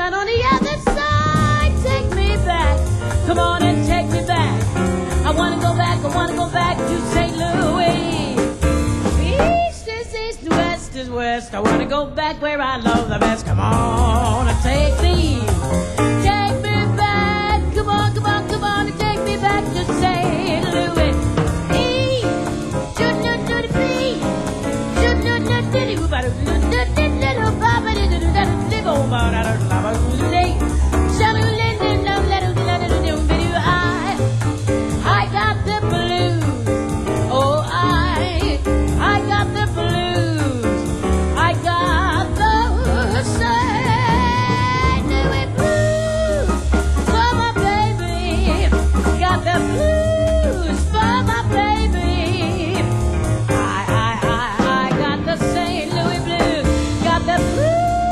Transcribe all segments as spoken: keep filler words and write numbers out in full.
down on the other side. Take me back, come on and take me back. I wanna go back, I wanna go back to Saint Louis. East is east, west is west. I wanna go back where I love the best. Come on and take me, take me back. Come on, come on, come on and take me back to Saint Louis. E, should not do the B, should not do the do, but I got the blues. Oh, I, I got the blues. I got the Saint Louis blues for my baby. Got the blues for my baby. I, I, I, I got the Saint Louis blues. Got the blues.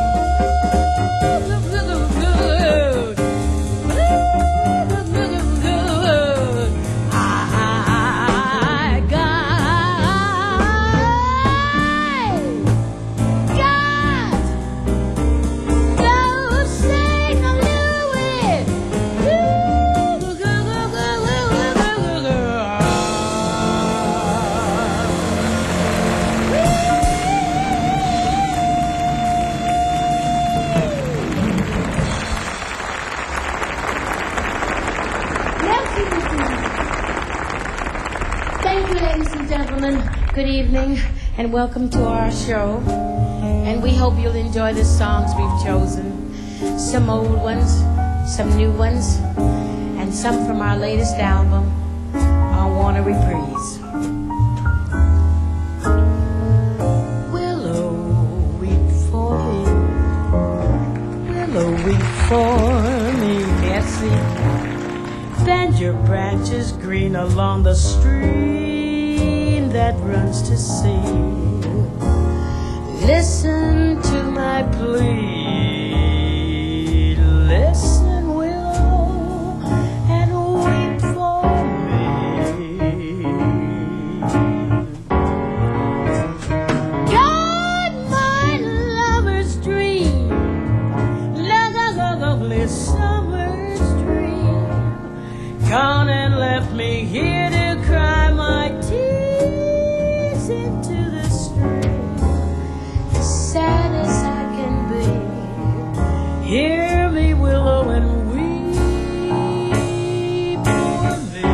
Thank you, ladies and gentlemen. Good evening, and welcome to our show. And we hope you'll enjoy the songs we've chosen. Some old ones, some new ones, and some from our latest album, I Want a Reprise. Willow, weep for me. Willow, weep for me, Bessie. Bend your branches green along the stream that runs to sea. Listen to my plea. Listen, willow, and weep for me. God, my lover's dream, lovely summer's dream, gone and left me here to cry my tears into the stream. As sad as I can be, hear me, willow, and weep for me.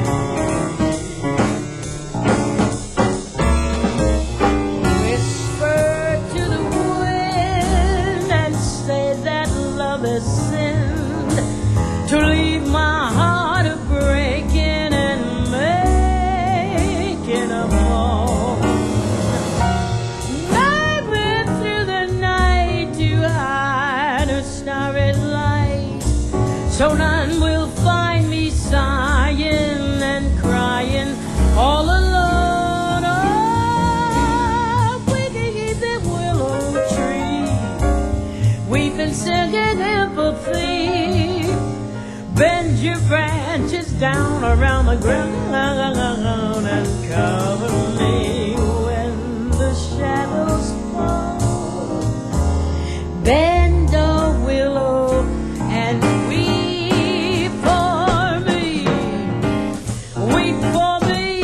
Whisper to the wind and say that love is sinned, to leave my heart a breaking and making a moan. Maybe through the night to hide a starry light, so none will find me sighing and crying all alone. Oh, we can keep the willow tree, weeping singing empathy. Bend your branches down around the ground and cover me when the shadows fall. Bend a willow and weep for me. Weep for me.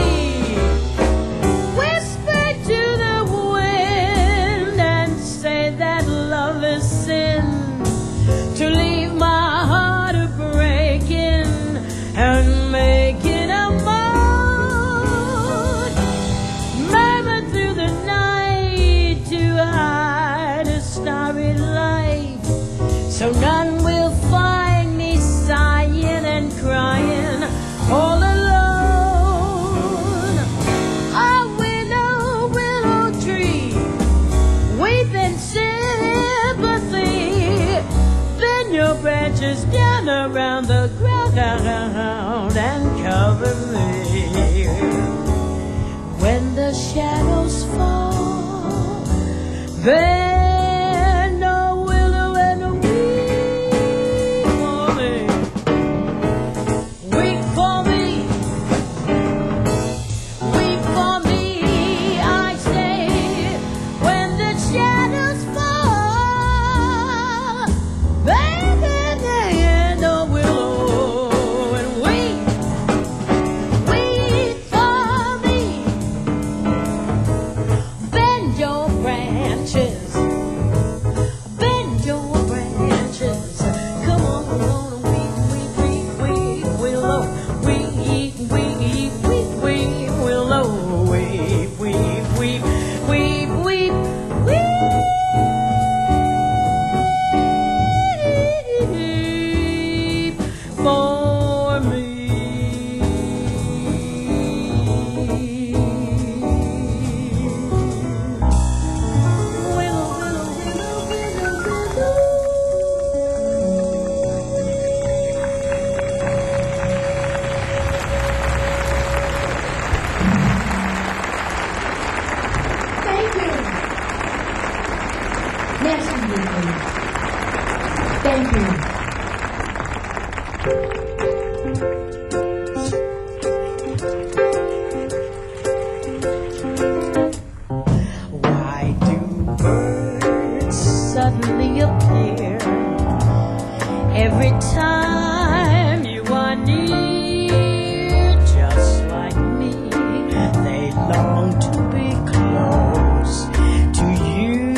Whisper to the wind and say that love is sin, to leave my heart a breaking and making a moan. Maybe through the night to hide a starry light, so none will find me sighing and crying all alone. A willow, willow tree, weeping sympathy. Bend your branches down around the ground and cover me when the shadows fall. Bend a willow and weep for me. Weep for me. Weep for me, I say, when the shadows fall. Bend Why do birds suddenly appear every time you are near? Just like me, they long to be close to you.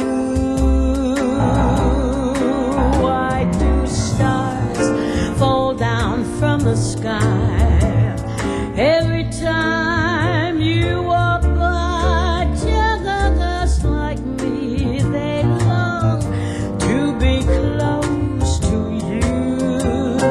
Why do stars fall down from the sky every time you walk by? Just like me, they long to be close to you.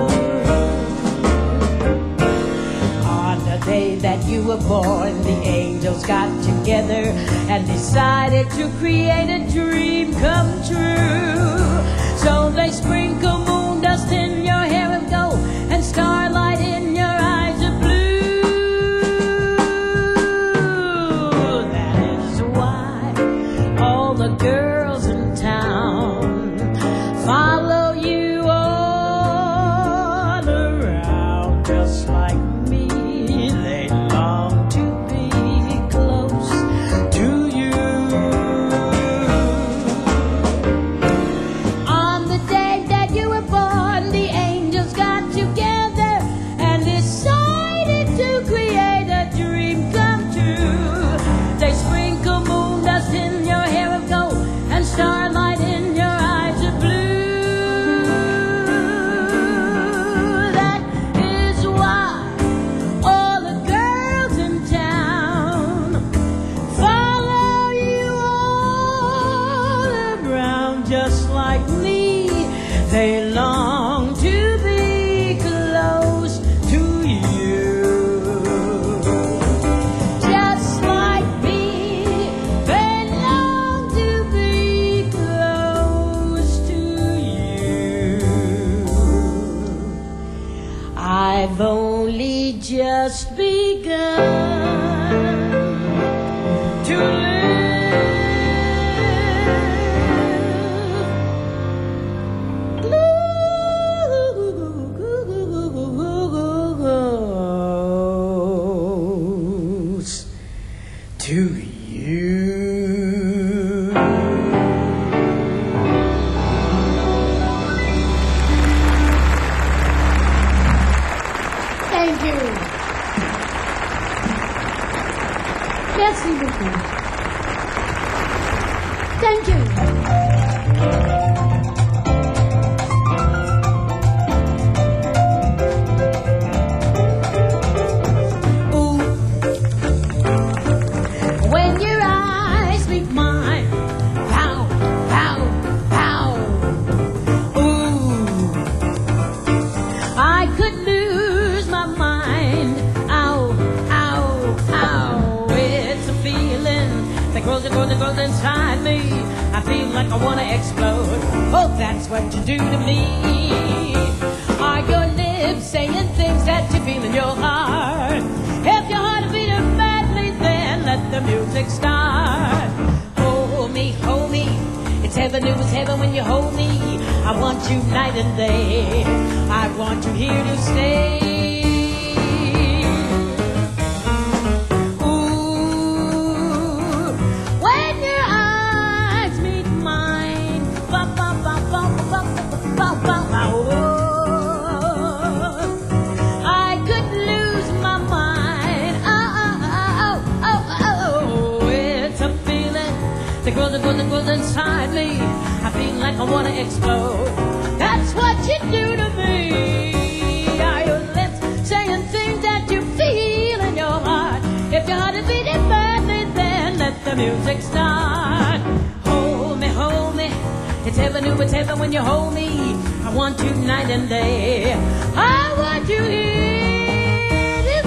On the day that you were born, the angels got together and decided to create a dream come true. So they sprinkle moon dust in your hair of gold and starlight in your eyes of blue. That is why all the girls in town follow you all around. Just like me, they long to be close to you. On the day that you were born, the angels got together and decided to create a dream come true. They sprinkle moon dust in your hair of gold and starlight in your eyes of blue. That is why all the girls in town follow you all around. Just like me, they long to be close to you. Just like me, they long to be close to you. I've only just begun to live close to you. Thank you. Merci beaucoup. Thank you. Ooh. When your eyes meet mine, pow, pow, pow. Ooh. I could lose my mind. Ow, ow, ow. It's a feeling that grows and grows and grows inside me. I feel like I wanna explode. Oh, that's what you do to me. Are your lips saying things that you feel in your heart? If your heart is beating badly, then let the music start. Hold me, hold me. It's heaven, it was heaven when you hold me. I want you night and day. I want you here to stay. Ooh, when your eyes meet mine, ba ba ba ba ba ba ba ba. Oh, I could lose my mind. Oh, oh, oh, oh, oh. It's a feeling that grows and grows and grows inside me. I feel like I wanna explode. That's what you do to me. Are your lips saying things that you feel in your heart? If your heart is beating badly, then let the music start. Hold me, hold me. It's heaven, ooh, it's heaven when you hold me. I want you night and day. I want you here to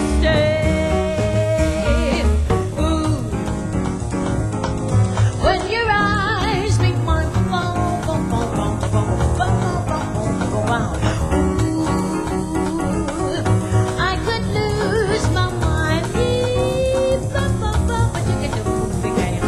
stay. Ooh, when your eyes meet mine, ooh, I could lose my mind. But you can do big hand.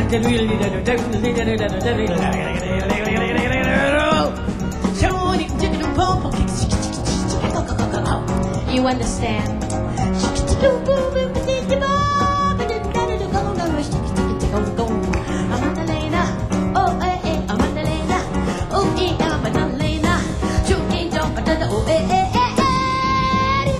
You understand? Amadalena, oh eh eh, Amadalena, oh eh Amadalena, chuki jump da oh eh eh eh eh.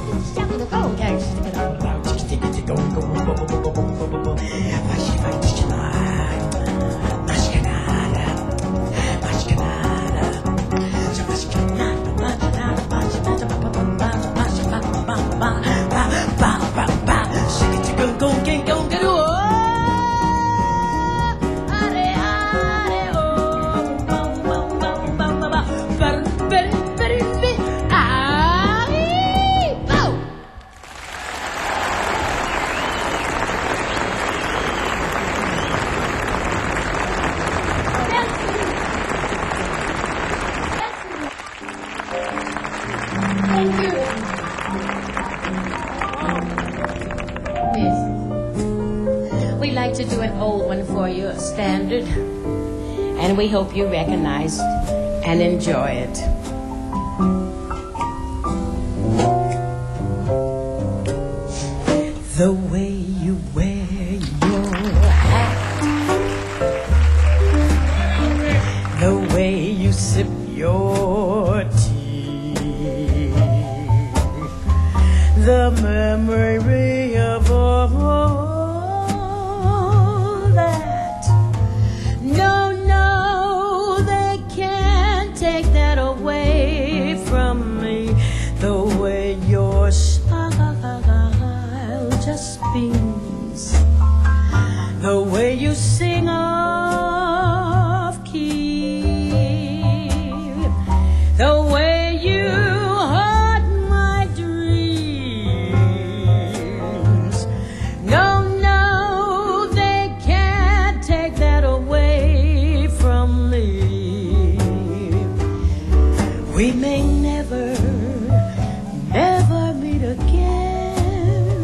Thank you. Yes. We like to do an old one for you, a standard, and we hope you recognize and enjoy it. The way you wear your hat, the way you sip your tea, the memory of all that. No, no, they can't take that away from me. The way your smile just beams, the way you sing off key, the way you haunt my dreams. No, no, they can't take that away from me. We may never, never meet again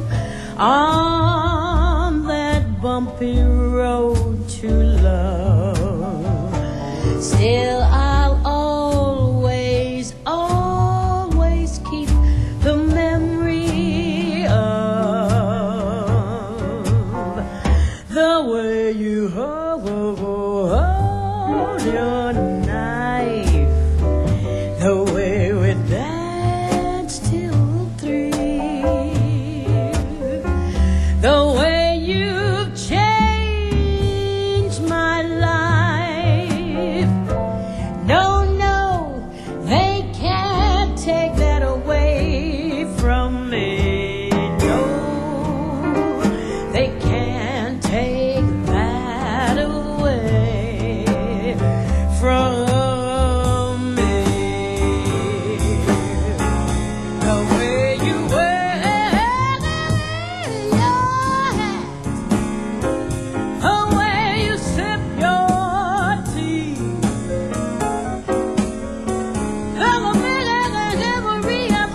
on that bumpy road to love. Still, I'll always, always keep the memory of the way you hold your knife, the way we danced till three, the way you've changed my life. No, no, they can't take that away from me. No, they can't take that away from me. The way you wear your hat, the way you sip your tea, the memory of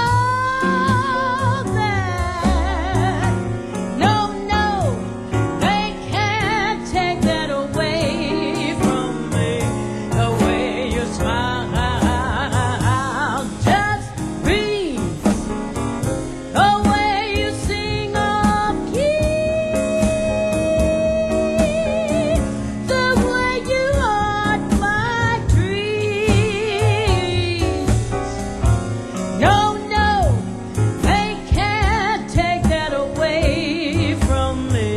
all that. No, no, they can't take that away from me. The way you smile just breathes, the way you sing off key, the way you haunt my dreams. No, no, they can't take that away from me.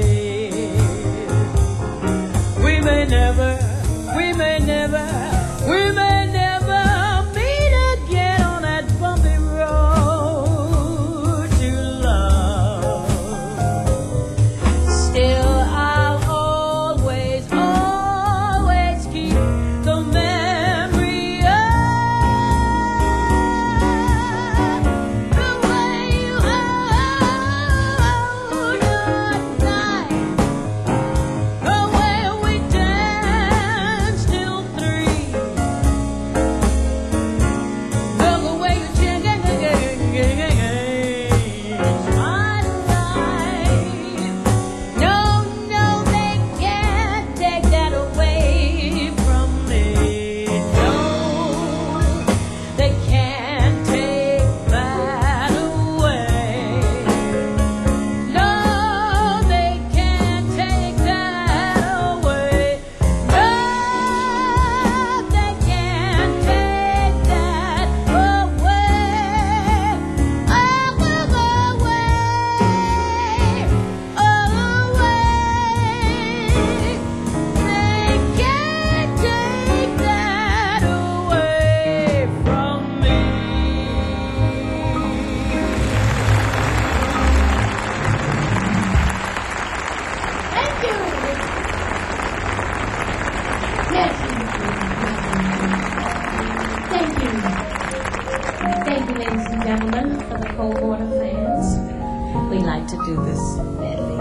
We may never, we may never, we may never meet again on that bumpy road to love. Still, I'll always, always keep the memory of the way you hold your knife, the way we danced do this medley.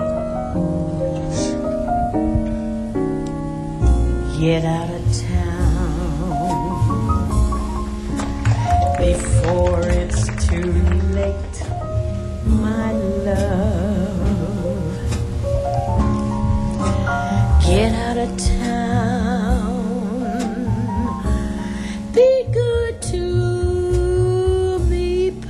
Get out of town before it's too late, my love. Get out of town. Be good to me,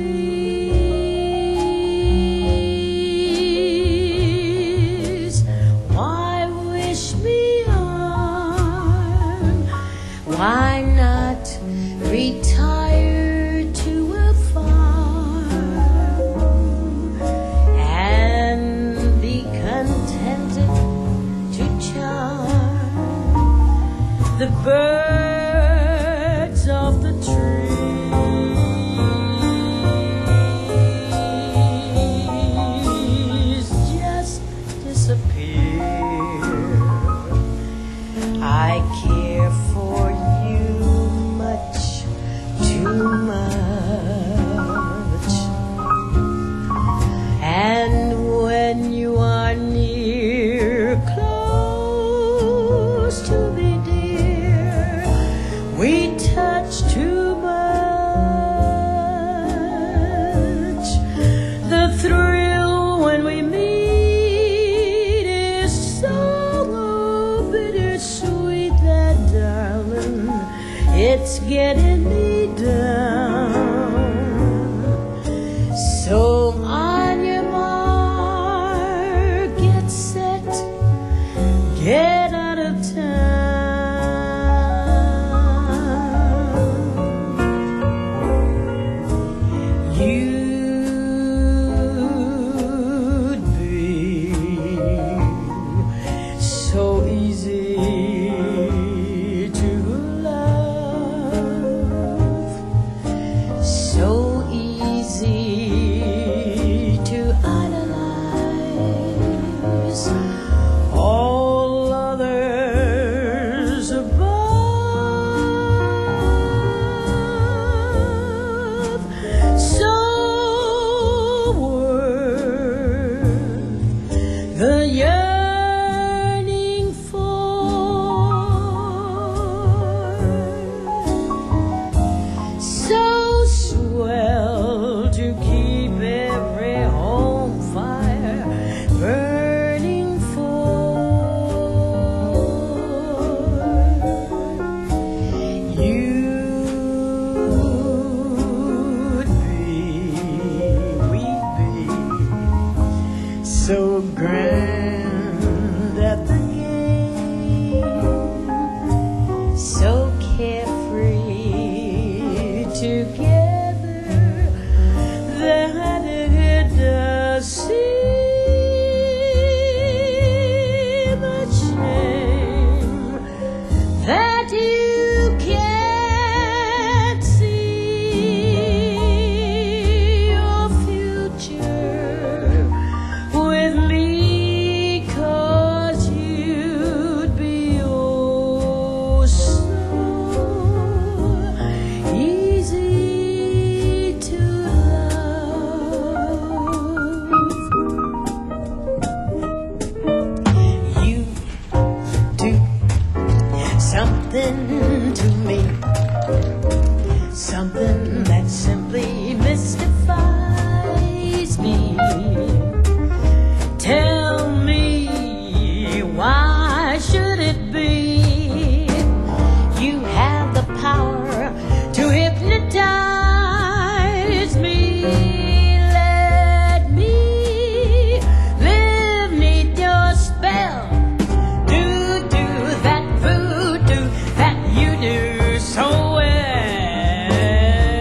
please. Why wish me on? Why not retire to a farm and be contented to charm the birds of the trees just disappear? I care for you much, too much, and when you are near, close to me, dear, we touch too much. The thrill when we meet is so bittersweet that, darling, it's getting me down. So on your mark, get set, get out of town. You'd be so easy to love, so easy to idolize, all others above, so worth the yearning for, so swell to keep every home fire burning for. You'd be, we'd be so grand at the game, so carefree together that it does seem a shame that you can't see your future with me, 'cause you'd be oh so easy to love. You do something to me, something that simply mystifies me. Tell me, why should it be? You have the power to hypnotize me. Let me live 'neath your spell. Do, do that voodoo that you do so well.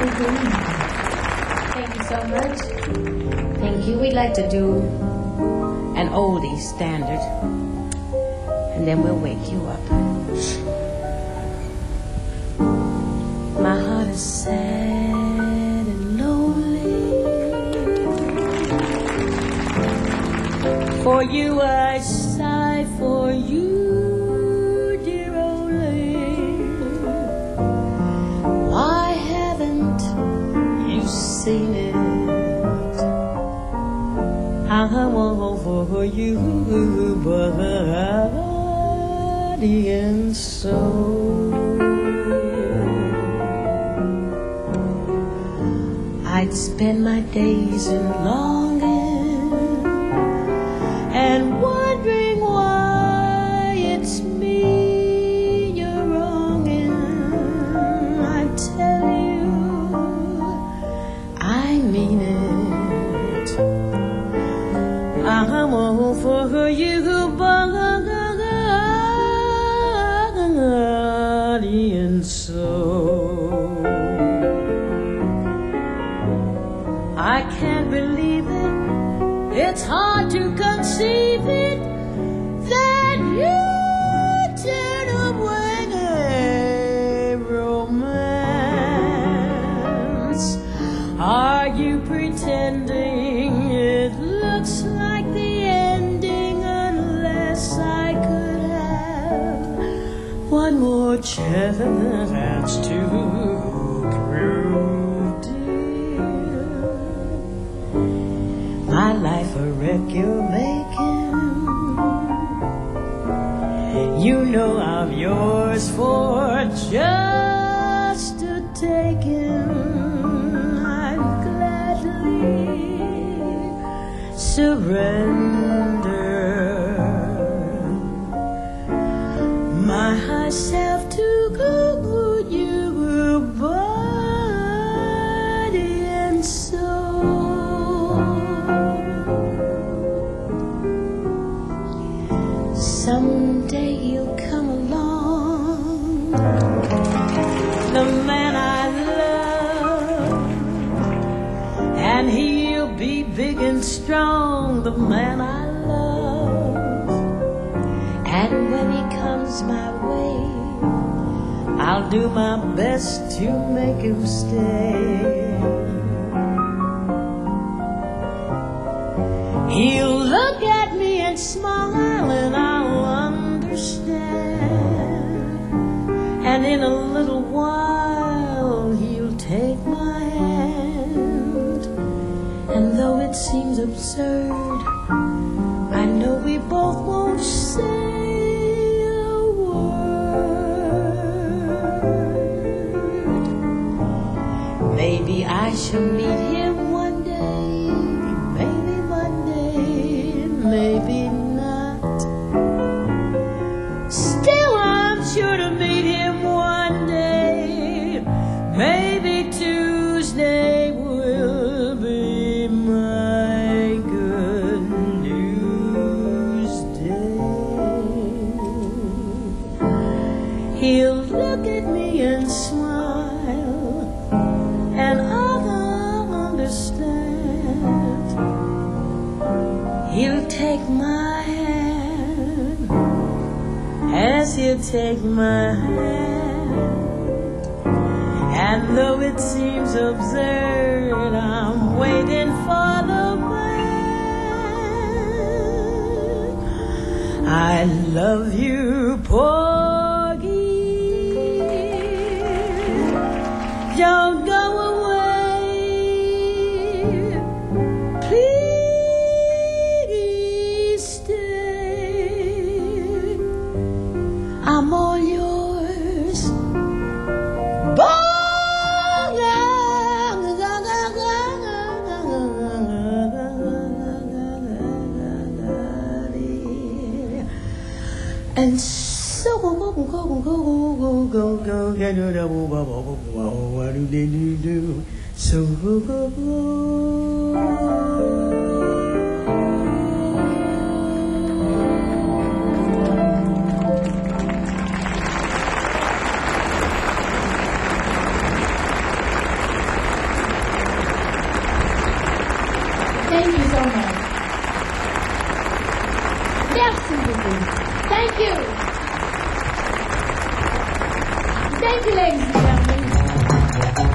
Thank you so much. Thank you. We'd like to do an oldie standard, and then we'll wake you up. My heart is sad and lonely. For you I sigh, for you, dear only. Why haven't you seen it? I want for you, body and soul. I'd spend my days in longing and wondering why it's me you're wronging. I tell you, I mean it. I'm all for you, body and soul. I can't believe it, it's hard to conceive it, that you turn away romance. Are you pretending it looks like the ending, unless I could have one more chance to prove, dear, my life a wreck you're making? You know I'm yours for just a taking. I'd gladly surrender myself to you, body and soul. Someday you'll come along, the man I love, and he'll be big and strong, the man I love. And when he comes my way, I'll do my best to make him stay. He'll look at me and smile, and I'll understand. And in a little while he'll take my hand. And though it seems absurd, I know we both won't say a word. Maybe I shall meet him one day, maybe Monday, maybe not. Still I'm sure to meet him one day. Maybe Tuesday will be my good news day. He'll look at me and smile, and I'll understand. He'll take my hand as he'll take my hand. And though it seems absurd, I'm waiting for the man. I love you, Porgy. Don't go away, please stay. I'm all yours, and so go go go go go go go go. What do they do? So go go go. Thank you, ladies and gentlemen.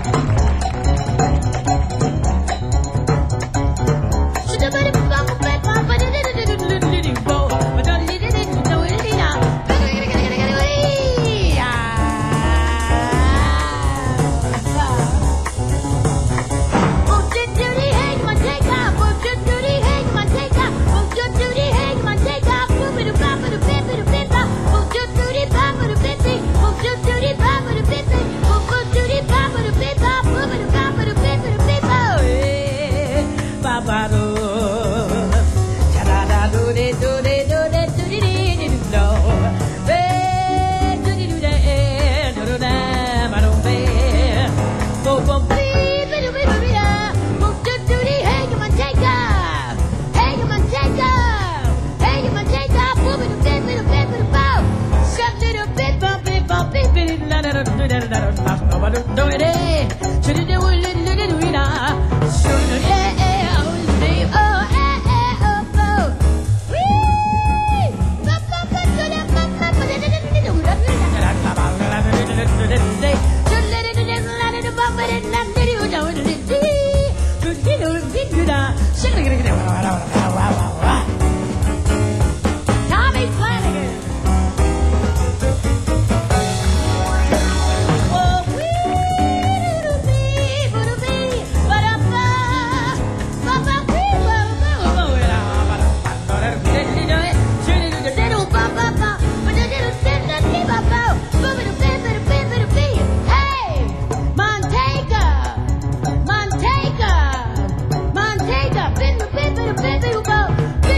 Tommy Flanagan. Hey, Montega, Montega, Montega,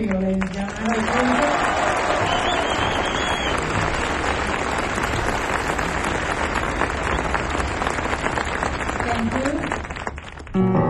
Trio, ladies and gentlemen. Thank you.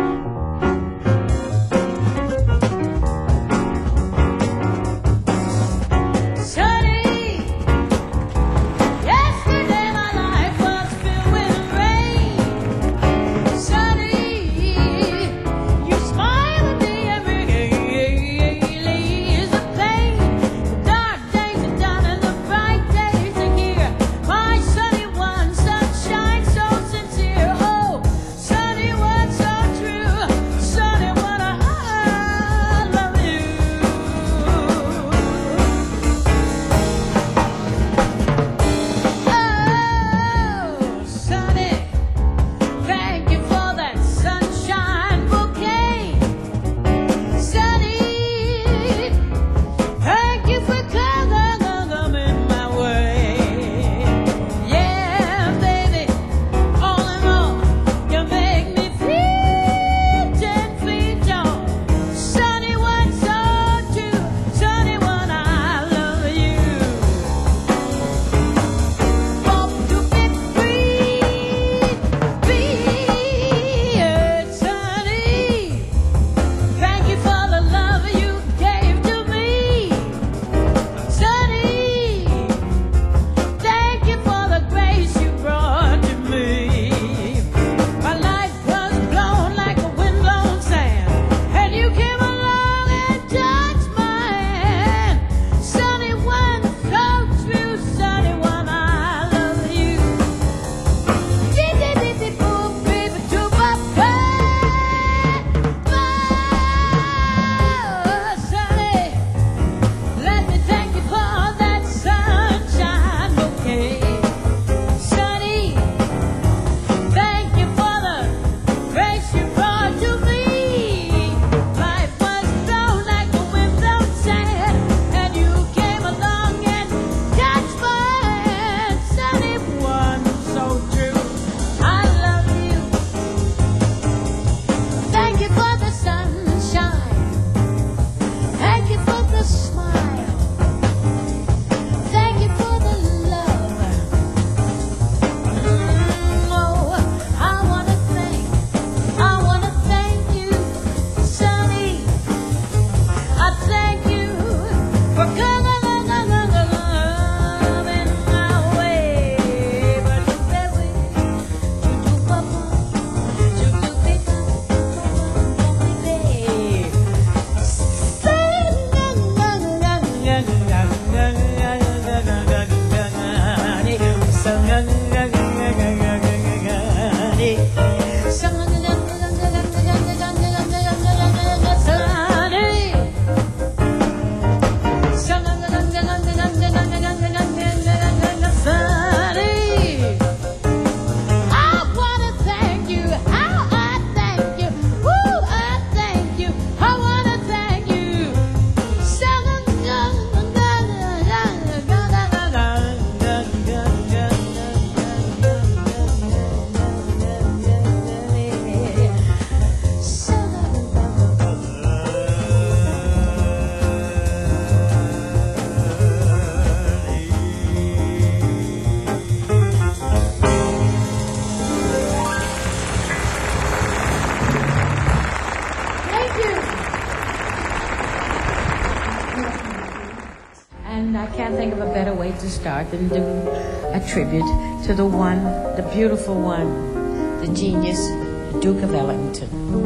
To start and do a tribute to the one, the beautiful one, the genius, Duke of Ellington.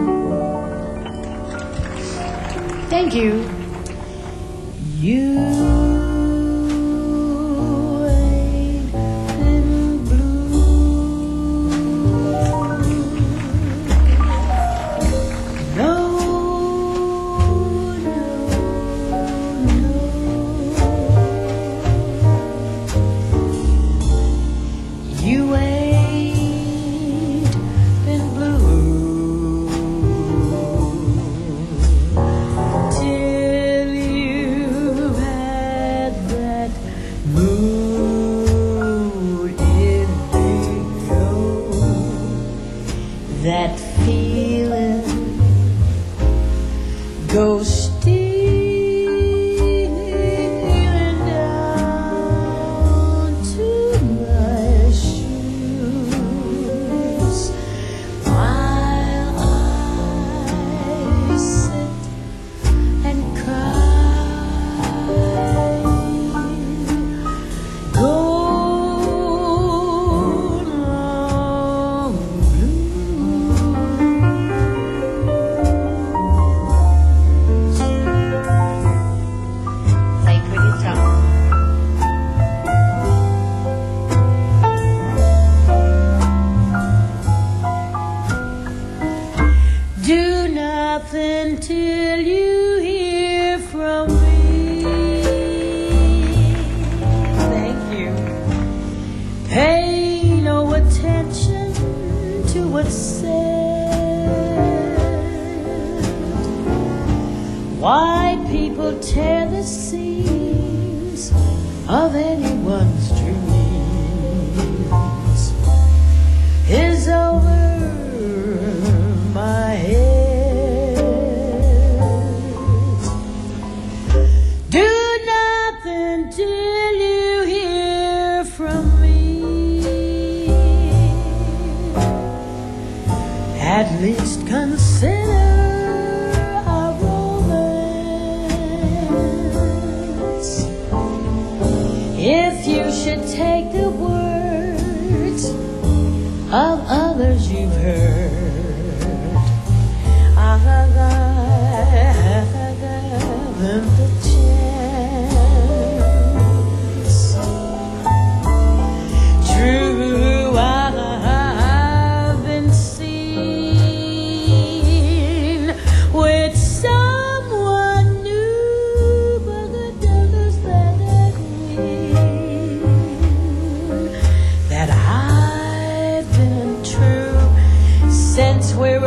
Thank you. You till you have was said. Why people tear the seams of anyone's dreams is over my head. Do nothing till you hear from me. At least consider our romance. If you should take the words of others you've heard, I haven't the chance. True, I've been seen with someone new, but the does that mean that I've been true since we're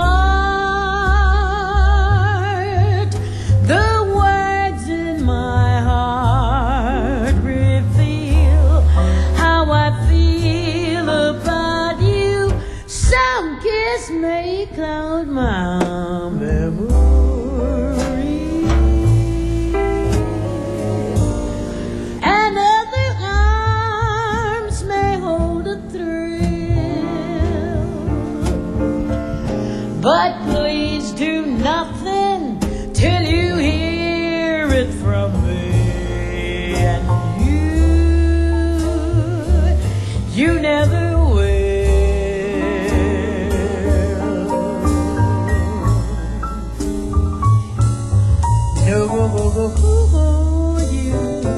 apart. The words in my heart reveal how I feel about you. Some kiss may cloud my memory, and other arms may hold a thrill. But please do nothing till you hear it from me. And you, you never will. No, you,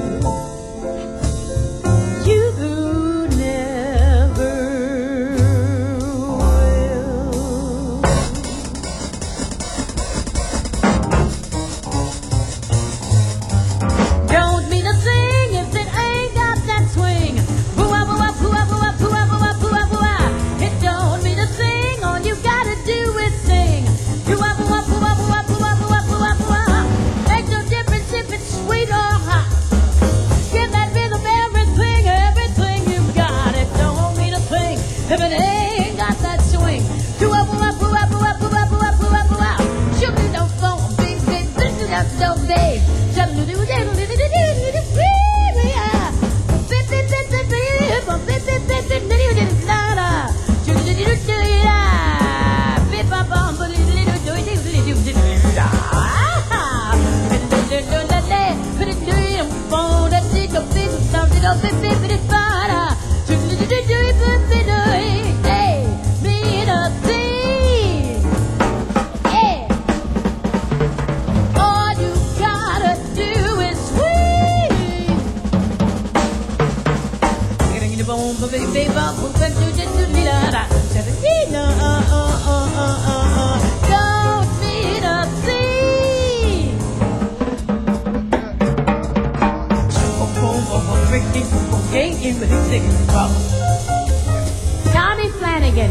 you never will. Don't mean a thing if it ain't got that swing. Boo-ah, boo-ah, boo-ah, boo-ah, boo-ah, boo-ah, boo-ah, boo-ah. It don't mean a thing, all you gotta do is sing. Boo-ah, boo-ah, boo-ah, boo-ah, boo-ah, booah, booah, booah. Makes no difference if it's sweet or hot. Give that rhythm everything, everything you got. It don't mean a thing if it ain't got that swing. Boo-ah, booah, booah, booah, booah, booah, booah, booah. Sugar don't fall, big, big, big, big, big, big. All you gotta do is swing. Don't mean a thing. Tommy Flanagan.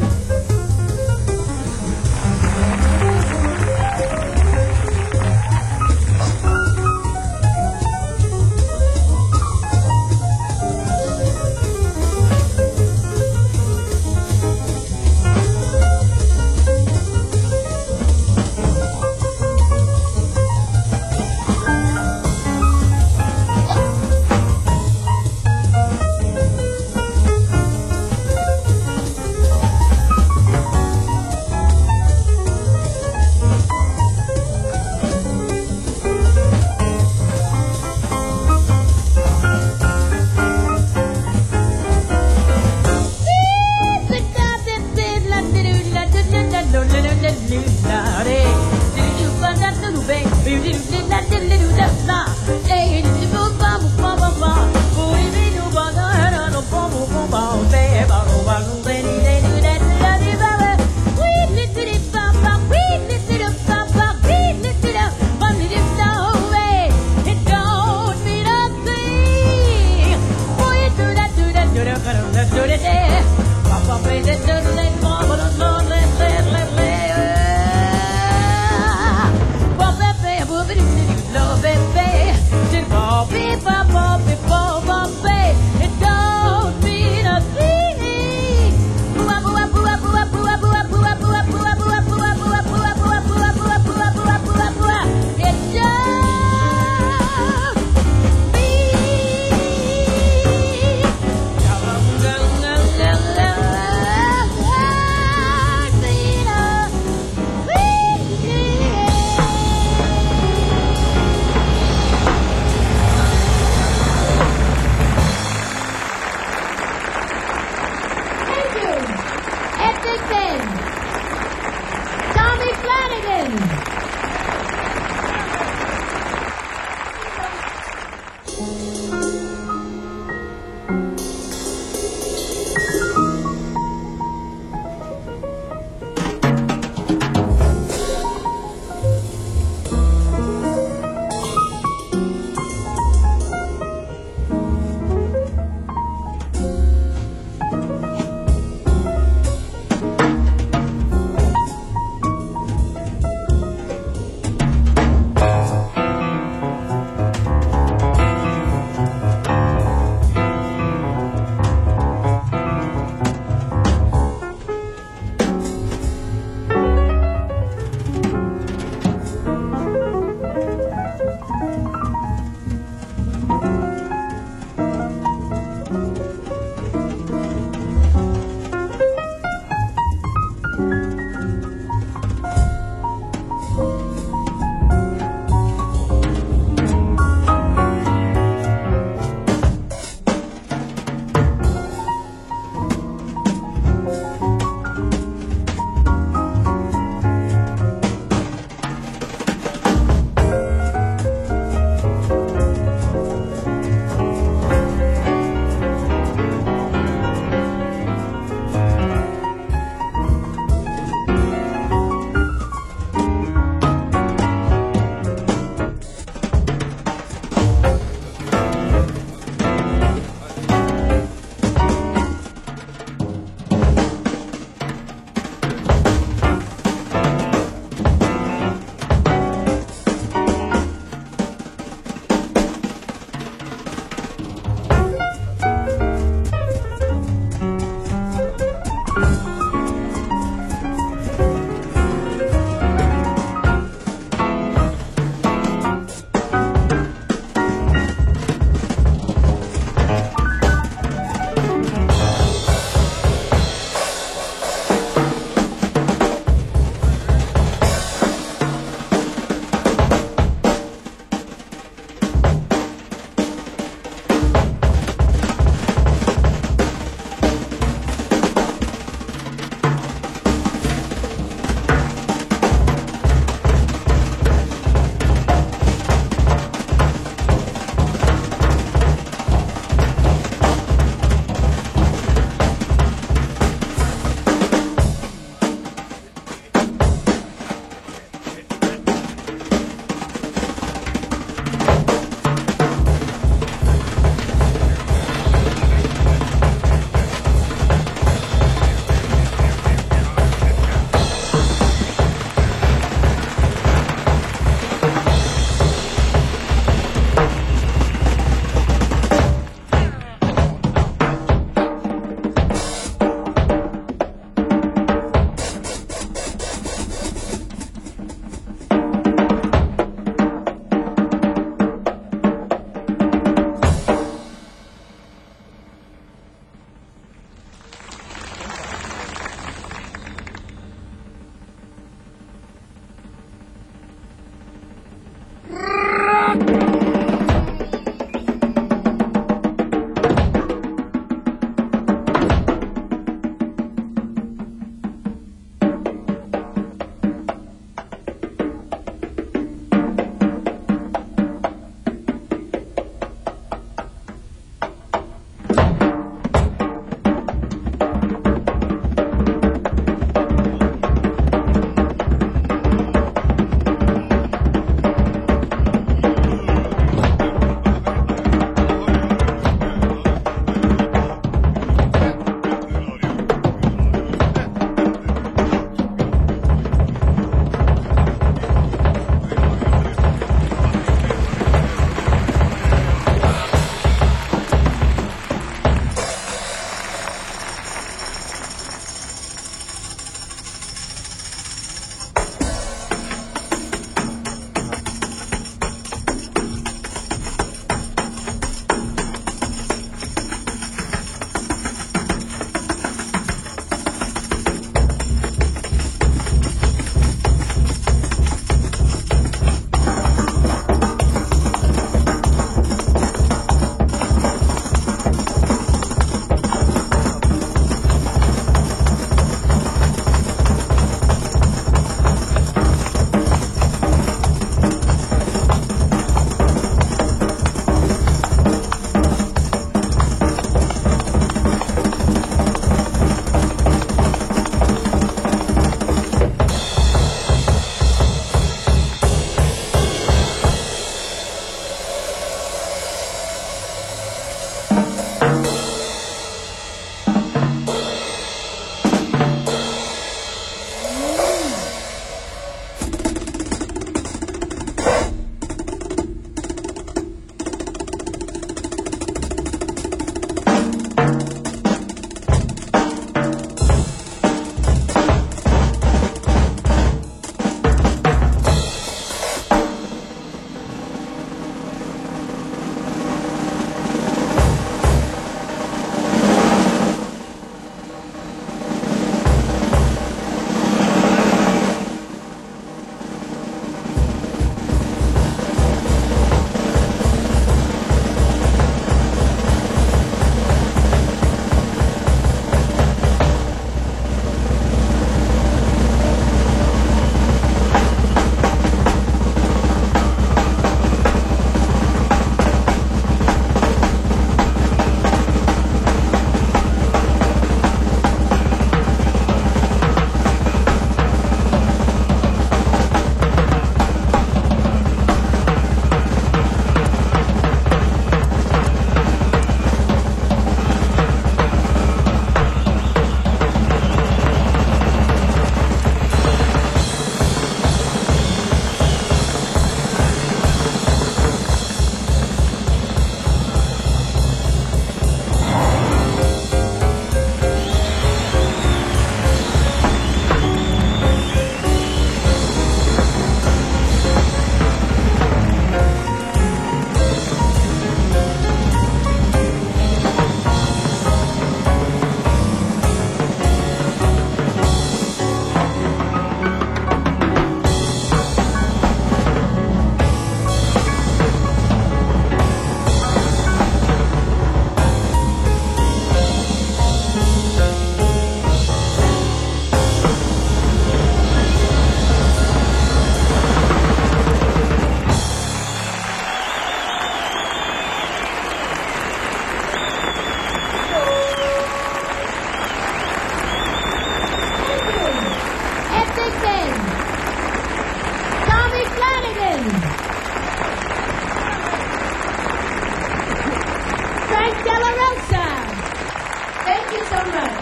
so much.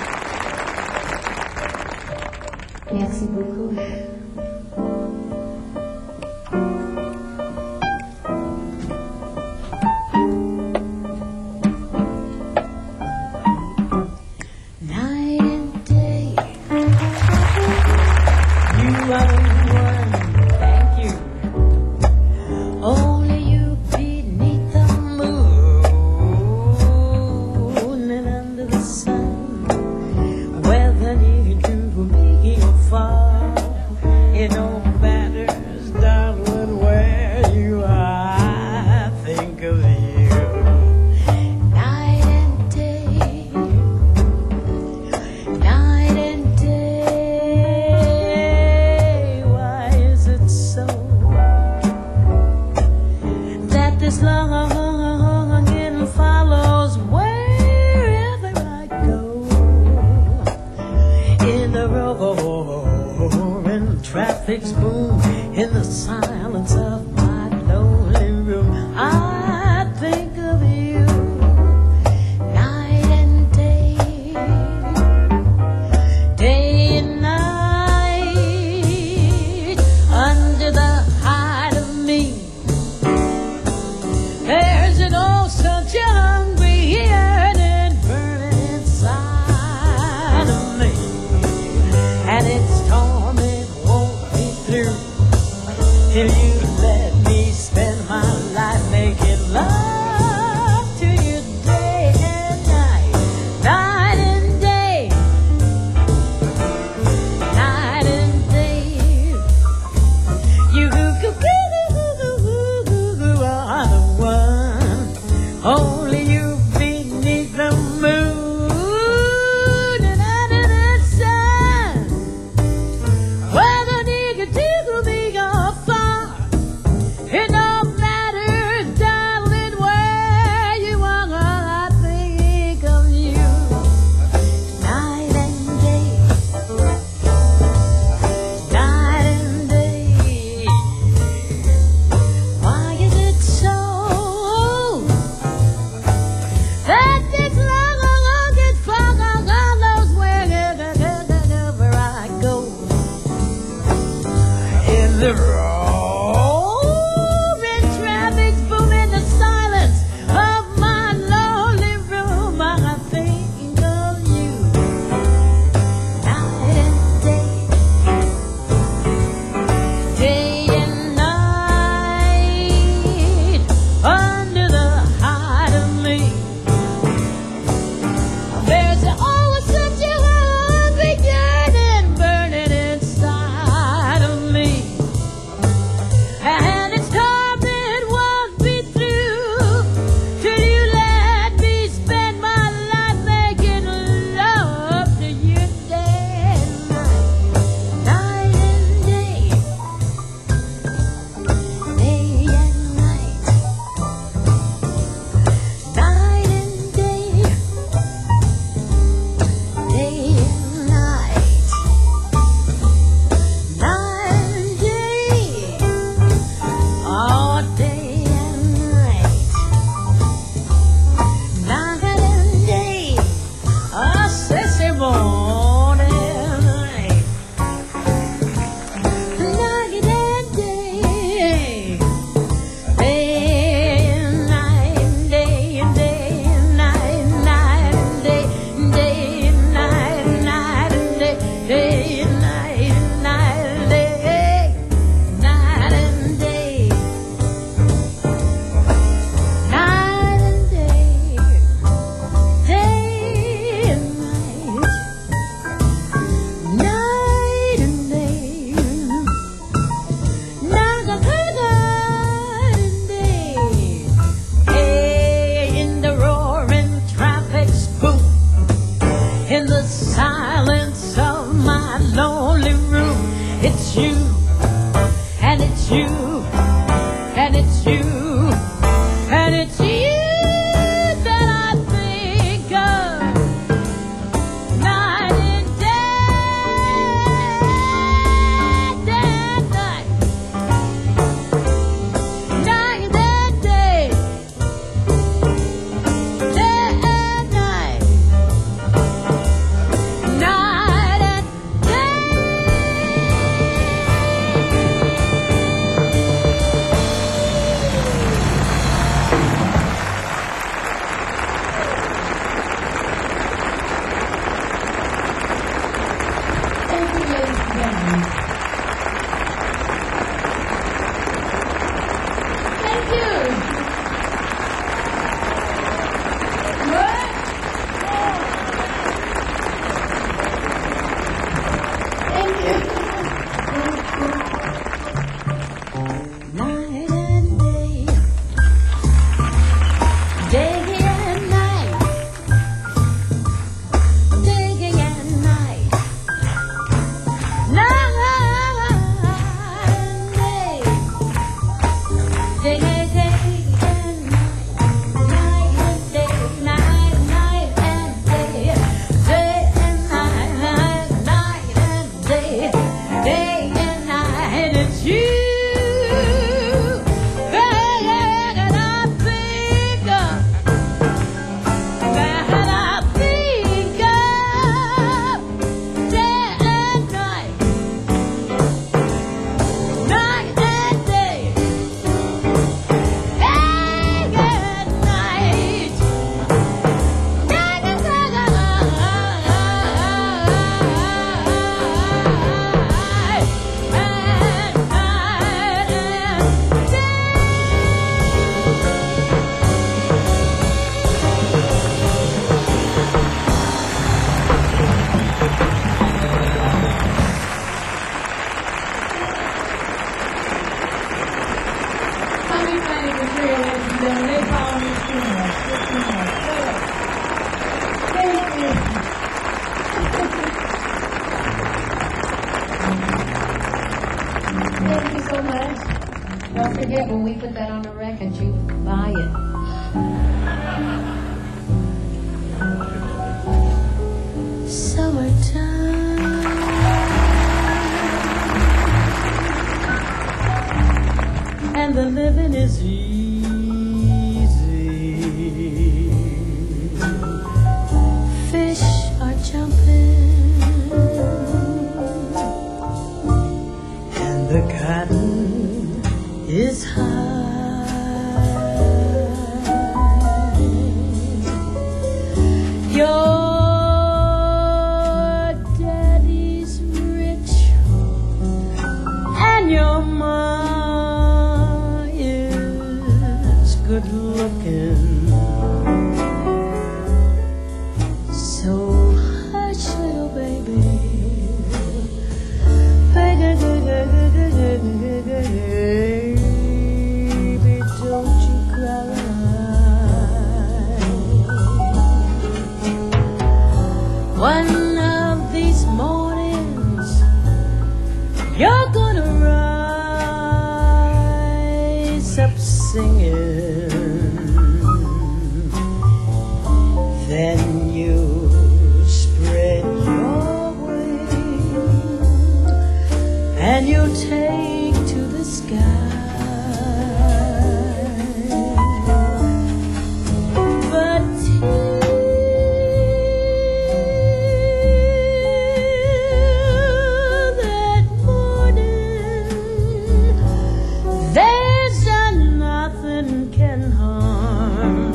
Merci beaucoup. Night and day, you are the one. Thank you. Only you beneath the moon and under the sun. Whether near to me or far, it don't matter, darling, where you are. I think of you. Night and day, night and day. Why is it so that this longing follows wherever I go? In the roaring traffic's boom, in the silence of my lonely room, I think of you. Night and day, day and night, under the hide of me, there's an old such a hungry yearning burning inside of me, and its torment won't be through till you let me spend my life making love to you day and night, night and day, night and day. You are the one, only you beneath the moon and under the sun. Whether near to me or far, it don't matter, darling, where you are. I think of you. Night and day, night and day. Why is it so that this longing follows wherever I go? In the roaring traffic's boom, in the silence of my lonely room, I think of you. Night and day, day and night, under the hide of me, there's always such a hungry yearning burning inside of me, and its torment won't be through till you let me spend my life making love to you day and night, night and day, day and night, night and day, day and night, night and day, all day and night, night and day, oh, sexy morning and night, night and day, day and night, day and day and night, night and day, day and night, night and day, day and night, night and day, night and day, night and day, day and night, night and day, night and day. Hey, in the roaring traffic's boom, in the silence of my lonely room, it's you, and it's you, and it's you, and it's you that I think of night and day, day and night, night and day, day and night. Thank you so much. Don't forget, when we put that on the record, you buy it. Summertime, and the living is easy. Fish are jumping, and the cotton is high. Your daddy's rich, and your ma is good looking. So hush, little baby, baby, don't you cry. One of these mornings, you're gonna rise up singing. Then you spread your wings and you take to the sky. But till that morning, there's nothing can harm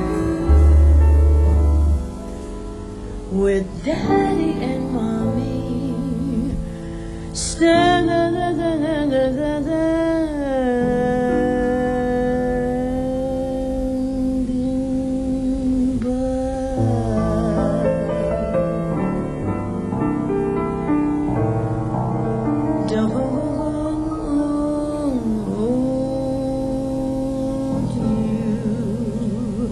with daddy and mommy standing by. Don't you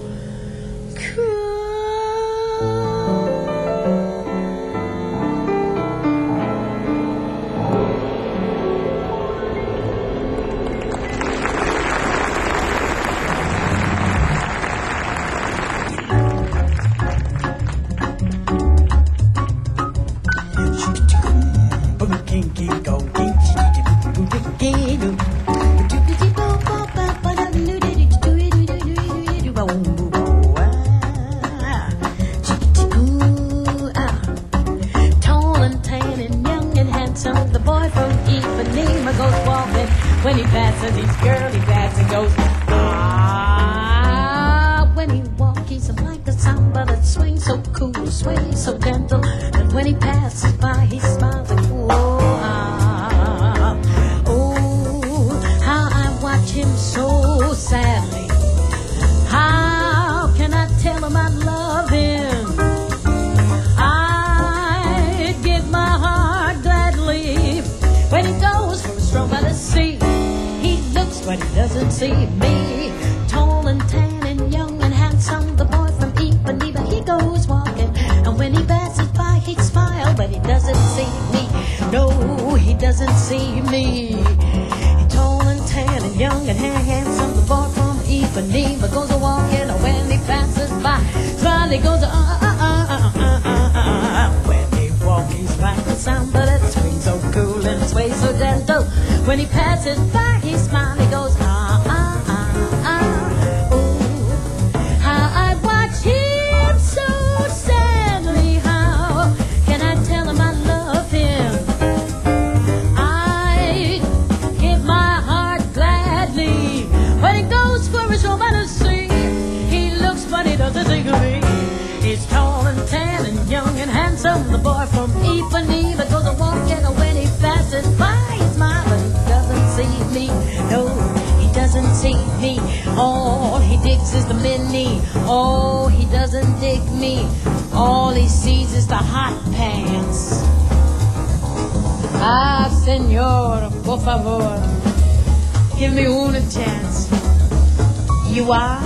Tall and tan and young and handsome, the boy from Ipanema goes walking. When he passes each girl, he passes and goes, ah. When he walks, he's like a samba that swings so cool, sways so gentle. And when he passes by, he smiles and oh, ah. Oh, how I watch him so sadly. How can I tell him I love him? I'd give my heart gladly. When he goes for a stroll by the sea, he looks but he doesn't see me. Tall and tan and young and handsome, the boy from Ipanema, he goes walking. And when he passes by, he smiles, but he doesn't see me. No, he doesn't see me. Tall and tan and young and handsome, the boy from Ipanema goes a walking. And when he passes by, smile, he goes, uh, uh, uh, uh, uh, uh, uh. When he walks, he's like the samba that swings so cool and sways so gentle. When he passes by, he smiles, he goes, ah, ah, ah, ah. Oh, how I watch him so sadly. How can I tell him I love him? I give my heart gladly. When he goes for his stroll by the sea, he looks but he doesn't see me. He's tall and tan and young and handsome, the boy from Ipanema goes a walking. And when he passes by, he smiles, but he doesn't see me. No, he doesn't see me. All he digs is the mini. Oh, he doesn't dig me. All he sees is the hot pants. Ah, senor, por favor, give me one chance. You are?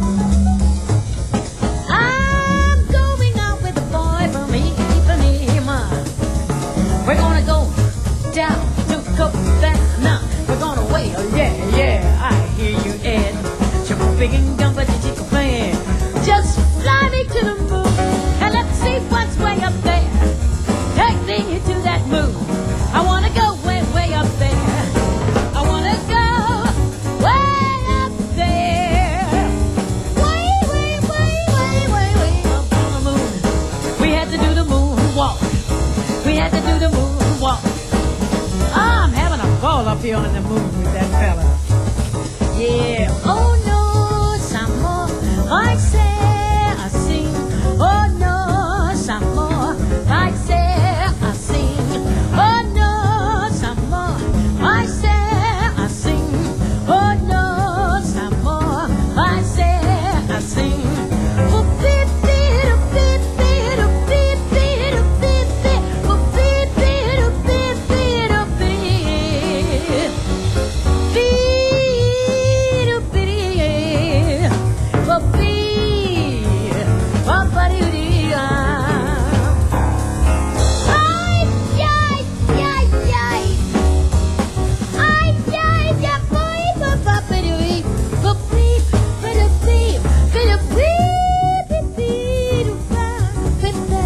I'm going out with a boy from Ipanema. We're gonna go down to Copacabana. We're gonna wait. Oh, yeah, yeah, I hear you, Ed. You're big and gum, but you plan. Just fly me to the moon and let's see what's way up there. Take me to that moon. I wanna go way, way up there. I wanna go way up there. Way, way, way, way, way, way up on the moon. We had to do the moon walk. We had to do the moon walk. I'm having a ball up here on the moon with that fella. Yeah. Oh no, some more. I say I sing. Oh no, some more. I say I sing. Oh no, some more. I say I sing. Oh no, some more. I say I sing. Oh, beep, beep, beep, beep, beep, beep, beep, beep. Oh, beep, beep, beep, beep, beep. Beep, beep, oh, beep, oh, ba-doo-dee-ah. Ay, ay, ay, ay. Ay, ay, ay, boy, ba-ba-ba-doo-ee. Ba-beep, ba-da-beep, ba-da-beep, beep, beep-ba-ba-ba.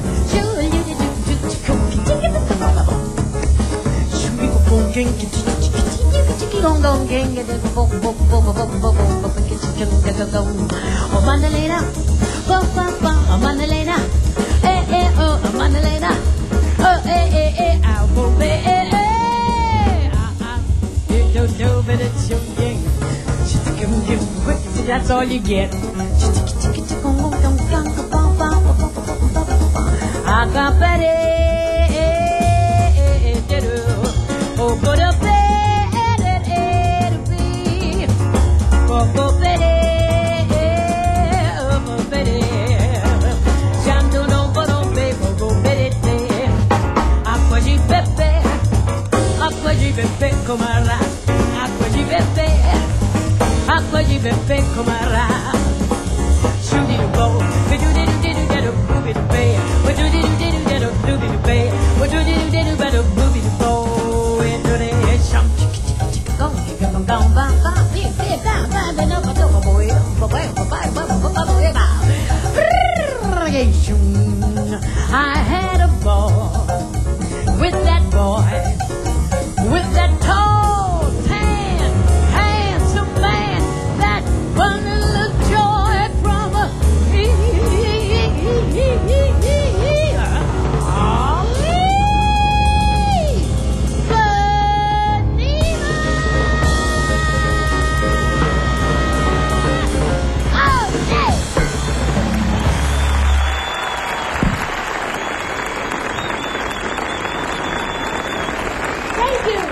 Oh, Mandalena, ba, ba, ba, oh, Mandalena, eh, eh, oh, oh, Mandalena, oh, eh, eh, eh, ah, oh, eh, eh, eh, ah, ah, you don't know, but it's your game. That's all you get. I got better. Oh, but a better be. Oh, but better. Oh, but better. Jando no bono be. Oh, but better. Acqua di pepe. Acqua di pepe come ra. Acqua di pepe. Acqua di pepe come ra. Shooty do go. We do do do do do do booby do bay. We do do do do do do booby do bay. We do do do do do do booby do go. Into the shum chick chick chick go. Go go go ba ba be be ba ba ba no ba do boy. Ba ba ba ba ba ba ba ba. I had a ball with that boy. With that tall, tan, handsome man. That bundle of joy from a Thank you.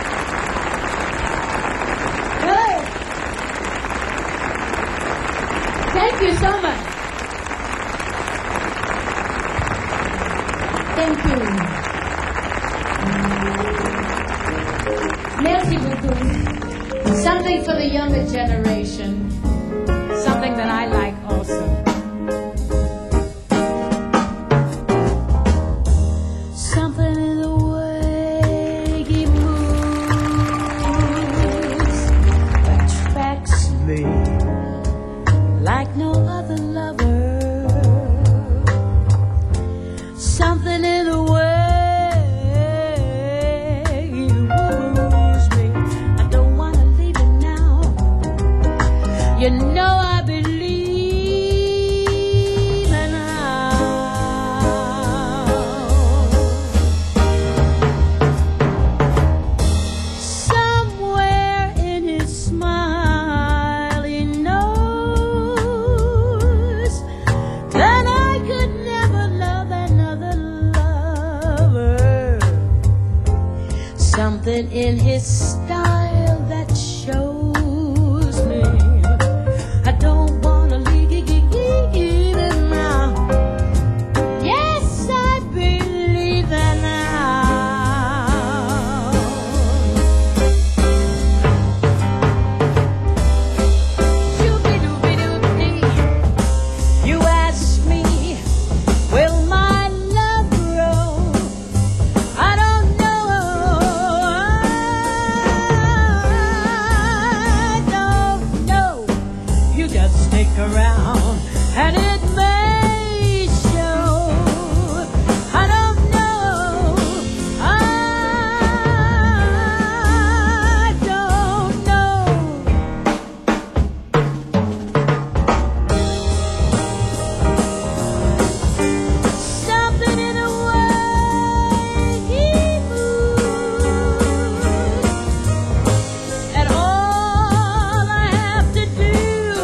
Good. Thank you so much. Thank you. Merci beaucoup. Something for the younger generation. Something that I like also. Something in the way he moves attracts me like no other lover. Something in the way he moves me. I don't wanna leave it now. You know I believe in now. Somewhere in his smile he knows that I could never love another lover. Something in his style that shows me I don't wanna leave it now. Yes, I believe that now. You around, and it may show. I don't know. I don't know. Something in the way he moves, and all I have to do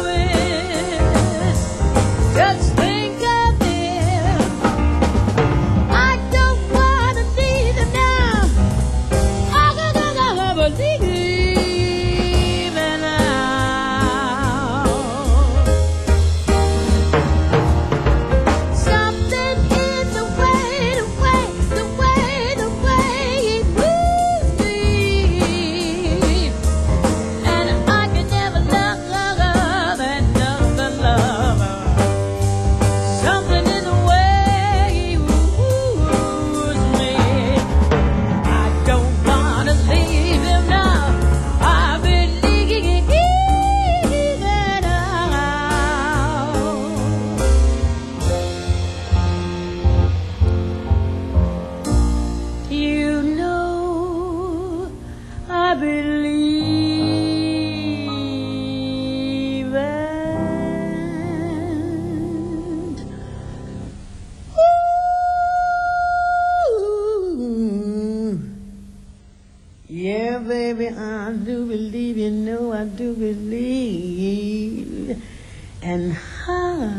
is just think of him. I don't wanna leave him now. I gotta believe it now. Something in the way, the way, the way, the way he moves me, and I can never love love another lover. Something in the way he woos me. I don't wanna leave him now. I believe it now. You know, I believe it. Ooh. Yeah, baby, I do believe, you know, I do believe. And how?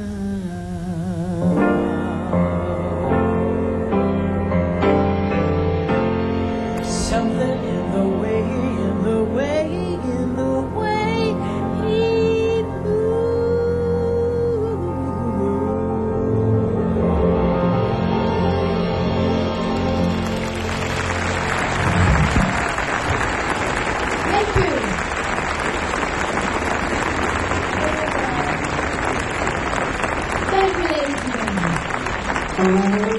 Something in the way, in the way, in the way he Thank you. Thank you, ladies and gentlemen.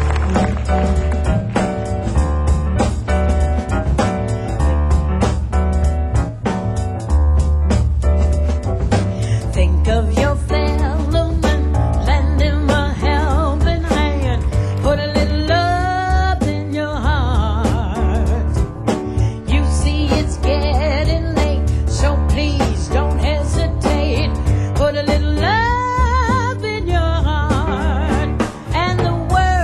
think of your fellow man, lend him a helping hand, put a little love in your heart. You see it's getting late, so please don't hesitate. Put a little love in your heart, and the world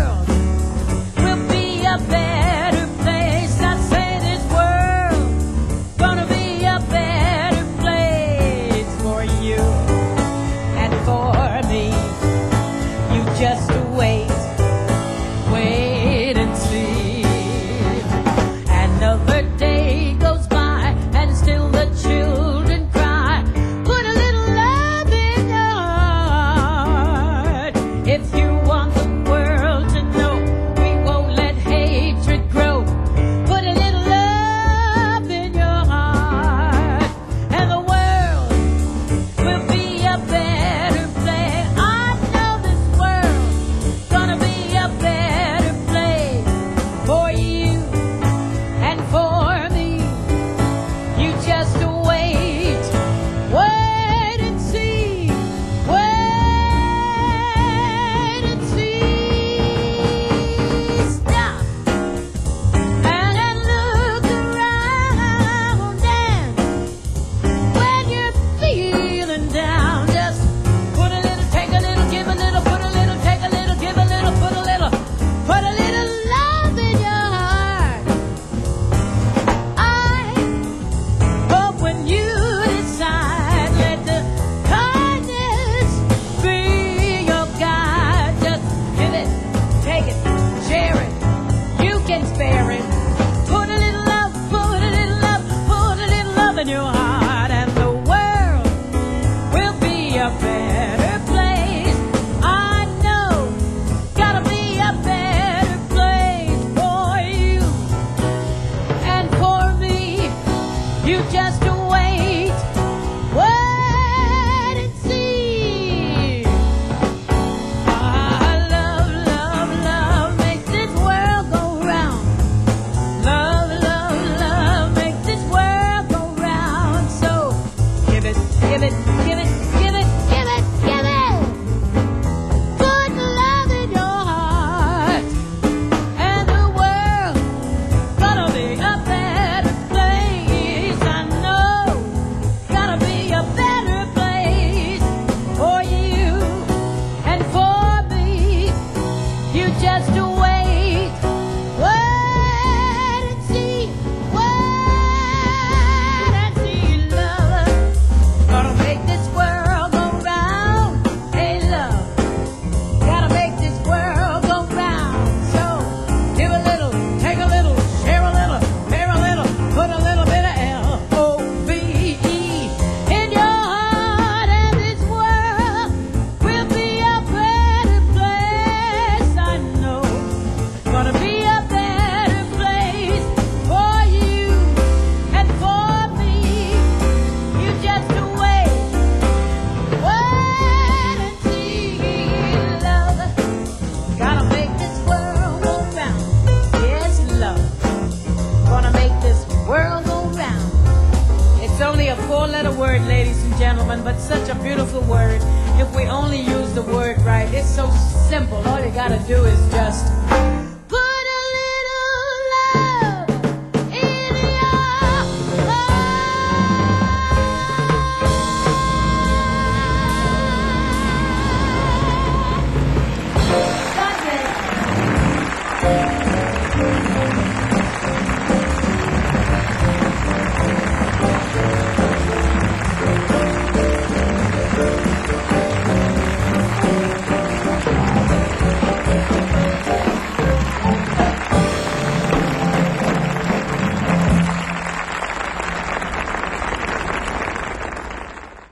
such a beautiful word. If we only use the word right, it's so simple. All you gotta do is just